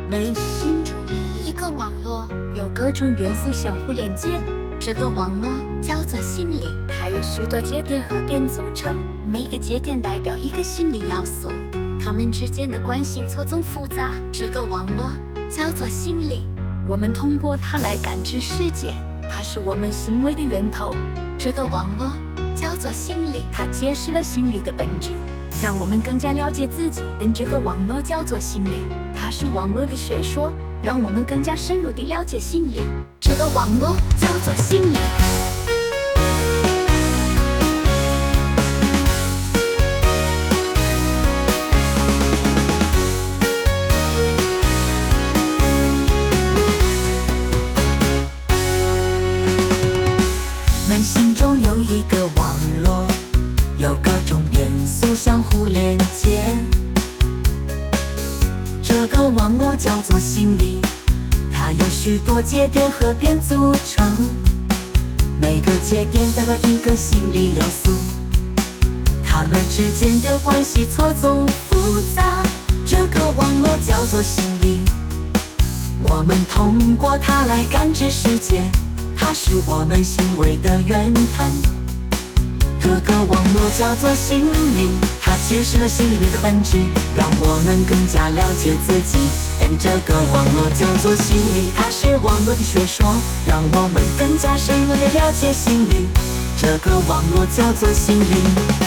人心中一个网络，有各种元素相互连接。这个网络叫做心理，它由许多节点和边组成，每个节点代表一个心理要素，它们之间的关系错综复杂。这个网络叫做心理，我们通过它来感知世界，它是我们行为的源头。这个网络叫做心理，它揭示了心理的本质，让我们更加了解自己。但这个网络叫做心理，它是网络的学说，让我们更加深入地了解心理。这个网络叫做心理。心中有一个网络，有各种元素相互连接。这个网络叫做心理，它由许多节点和边组成，每个节点代表一个心理要素，它们之间的关系错综复杂。这个网络叫做心理，我们通过它来感知世界，它是我们行为的源头。这个网络叫做心理，它揭示了心理的本质，让我们更加了解自己。这个网络叫做心理，它是网络的学说，让我们更加深入地了解心理。这个网络叫做心理。